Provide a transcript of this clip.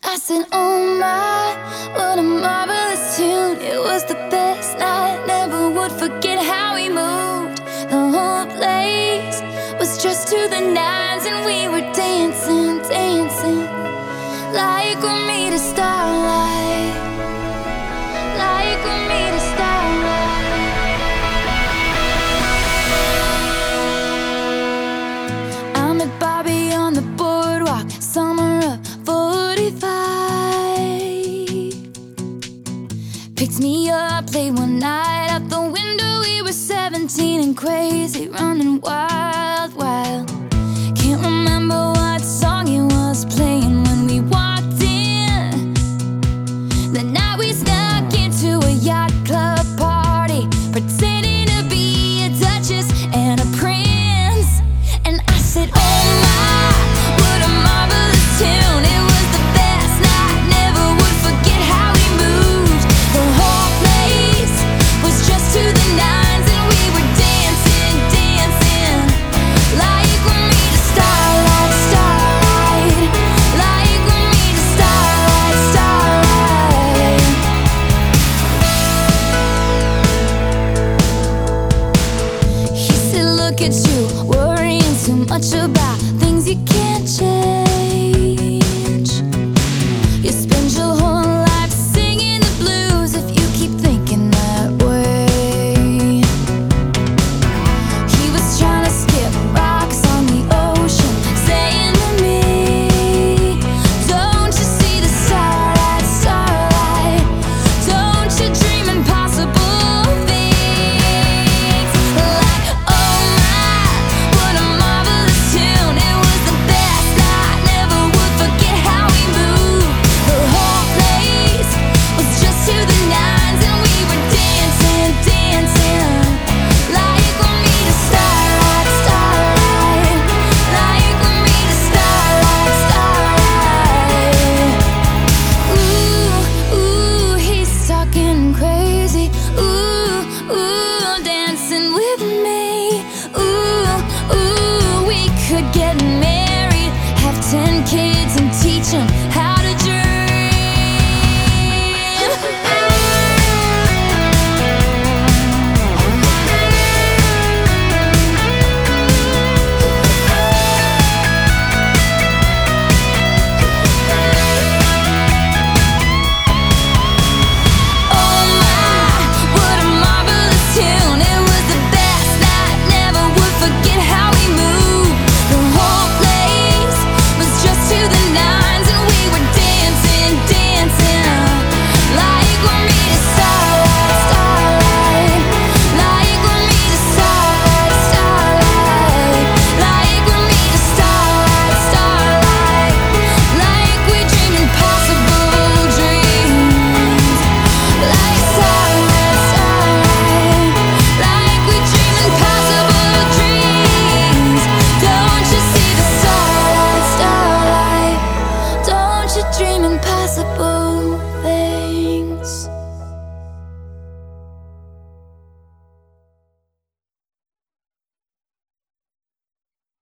I said, oh my, what a marvelous tune. It was the best night, never would forget how we moved. The whole place was just to the nines, and we were dancing, dancing like we're made of starlight, like we're made of starlight. I met Bobby on the boardwalk, summer of 45. Picked me up late one night, out the window we were 17 and crazy, running wild.